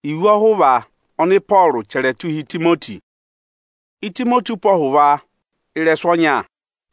iwu ọhụwa oni Paul chere tuhi Timoti. Timoti pohụwa ireswonya.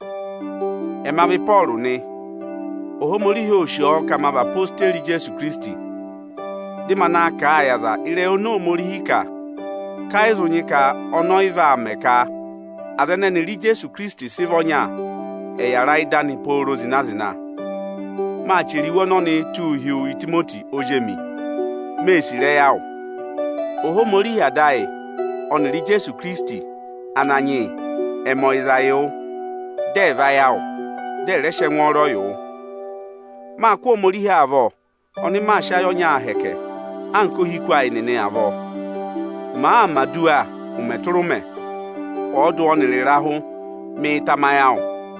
Emavi Paul ni. Ohomorihe oshio kama ba posteri Jesu Kristi. Dimana ka ayaza ire ono morihi ka izonyika ono iva ameka. Azene ni Jesu Kristi sivonya. Eyara idani poro zinazina. Ma chiriwo no ni tuhiu Timoti ojemi. Mesire yao. Ohomorihe adai oniri Jesu Kristi ananyi emoizayo deva yao de reshe nworo yo. Ma kwa omorihe avo oni ma shayo nya heke anko hikwa inene avo ma amadua umeturume odu oniri rahu mi tamayao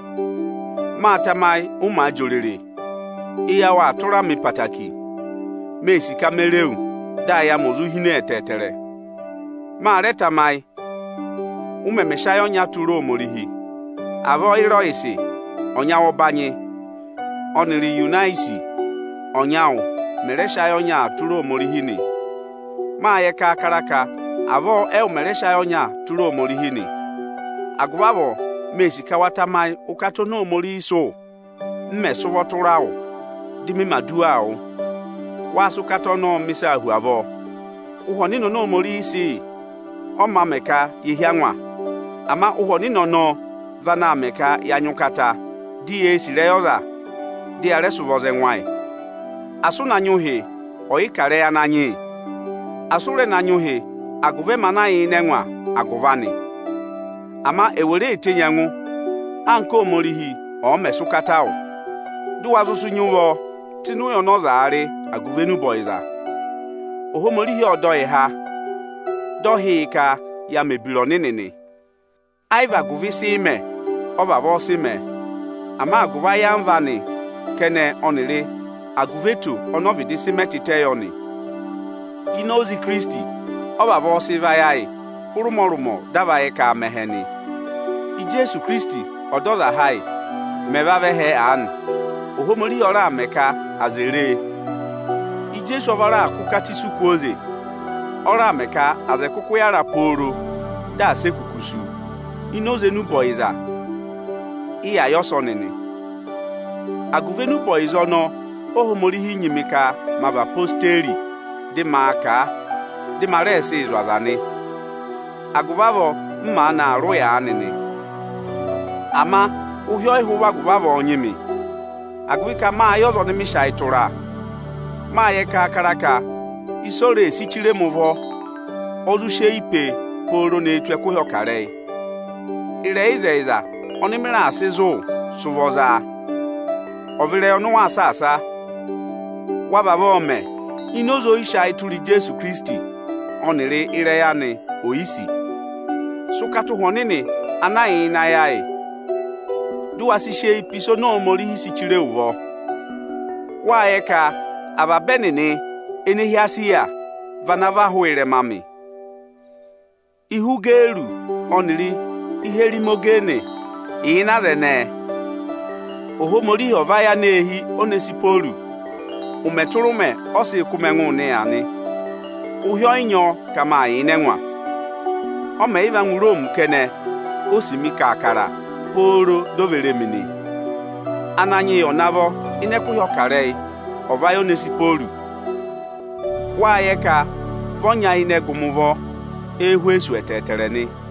ma tamai uma jorere iya wa tura mi pataki me sika mereu da ya mozu hine etetere ma reta mai umemeshayo nya turu omorihi avo iro isi onyawo banye oniri yunaisi onyawo mereshayo nya turu omorihini ma yeka karaka avo mereshayo nya turu omorihini agwavo mesika watamai ukato no omori so mmesuvo turao dimi maduao wasu kato no misa hu avo uhonino no omori isi oma meka yihianwa ama uhonino no vana meka yanyukata di esire yoza di aresuvoze nwai asuna nyuhi oikare ya nanyi asure na nyuhi aguve manayi nenwa aguvani ama ewere etenyanwu anko omorihi o mesukatao duwazusu nyuwo tinu yonozaare aguvenu boiza ohomorihi odoi ha dohi ka ya mebiro ninini aiva guvisi ime obavo sime ama aguva ya mvani kene onire aguvetu onovidisi metiteyoni inozi Kristi obavo sivayai urumorumo davaye ka meheni Jesu Kristi odoza hai mevavehe an ohomori ora meka azere Jesu ovara kukati sukuoze ora meka azekuku yara poro da sekukusu inoze nu boiza iya yosonene aguvenu boizo no ohomorihi nyimika mava posteri di maka di marese izwazane aguvavo mma na aru ya anene ama uhyo ihuwa aguvavo onyimi aguvika ma yozo ni misha itura ma yeka karaka isore sichire muvo ozushe ipe poro na etu ekwuhyo kare ire izeiza onimira asizo suvoza ovire onu asasa wababa ome inozo isha ituri Jesu Kristi onire ire ya ni oisi sukatu honini anaghị na ya duwasishe ipiso no omori isi chire uvo waye ka ababenini enihiasi ya vanava huire mami ihu geru oniri iherimogene inazene ohomori hova ya nehi onesiporu umeturume osi kumengu ne ani uhyo inyo kama inenwa ome iva ngurom kene osimika akara poro doveremini ananyi onavo inekuhyo kare ovayo nesiporu waye ka vonya inegumuvo ehu esu etetereni